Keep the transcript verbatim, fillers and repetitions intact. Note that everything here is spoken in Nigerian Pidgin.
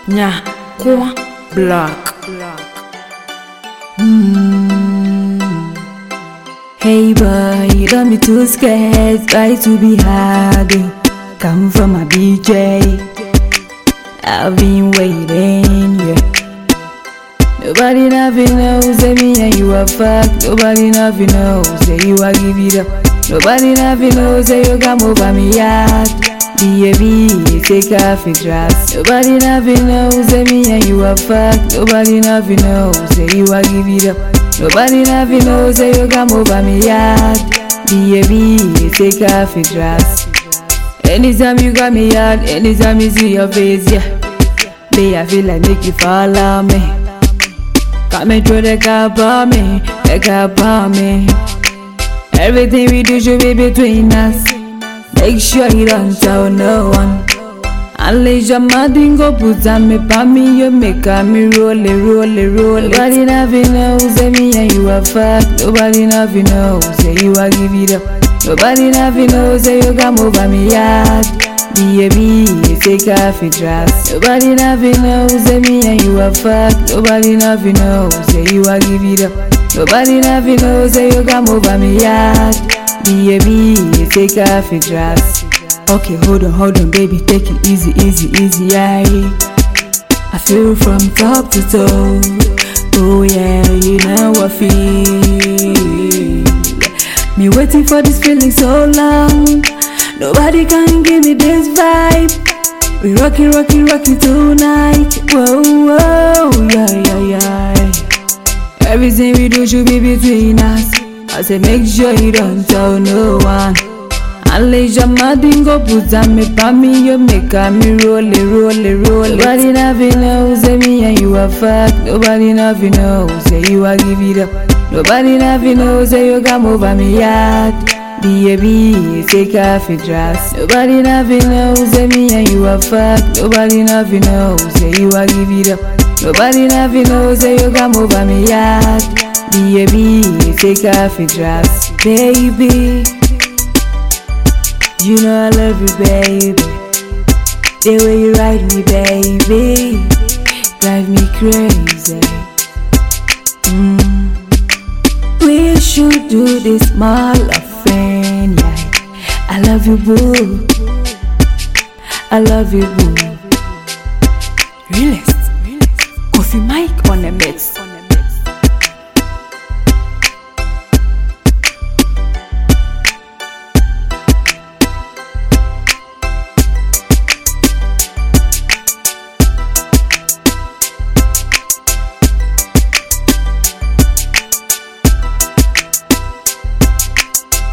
Nya Kwa Black. Mm. Hey boy, you don't be too scared, try to be hard. Come from a B J, I've been waiting, yeah. Nobody nothing knows that me and you are fucked. Nobody nothing knows that you are give it up. Nobody nothing knows that you come over me yard. Baby, take off your dress. Nobody nothing knows that me and you are fucked. Nobody nothing knows that you are give it up. Nobody nothing knows that you come over me yard. Baby, take off your dress. Anytime you got me yard, anytime you see your face, yeah. Baby, I feel like make you follow me. Come and throw the cup on me, the cup on me. Everything we do should be between us. Make sure you don't tell no one. Unless your mother go put on me, pa me, you make me roll it, roll it, roll it. Nobody nothing knows that me and you are fucked. Nobody nothing knows that you are give it up. Nobody nothing knows that you come over me yard. Baby, take off your dress. Nobody nothing knows that me and you are fucked. Nobody nothing knows that you are give it up. Nobody nothing knows that you come over me yard. Baby, take off your dress. Okay, hold on, hold on, baby, take it easy, easy, easy, yeah. I feel from top to toe. Oh yeah, you know I feel. Me waiting for this feeling so long. Nobody can give me this vibe. We rockin', rockin', rockin' tonight. Whoa, whoa, yeah, yeah, yeah. Everything we do should be between us. I say make sure you don't tell no one. Unless your mother go put on me, pa me, you make me roll it, roll it, roll it. Nobody nothing knows that me and you are fucked. Nobody nothing knows that you are give it up. Nobody nothing knows that you come over me yard. Baby, take off your dress. Nobody nothing knows that me and you are fucked. Nobody nothing knows that you are give it up. Nobody nothing knows that you come over me yard. Baby, take off your dress. Baby, you know I love you, baby. The way you ride me, baby, drive me crazy. Mm. We should do this, my love friend, yeah. I love you, boo. I love you, boo. Realist, Kofi Mike on the mix.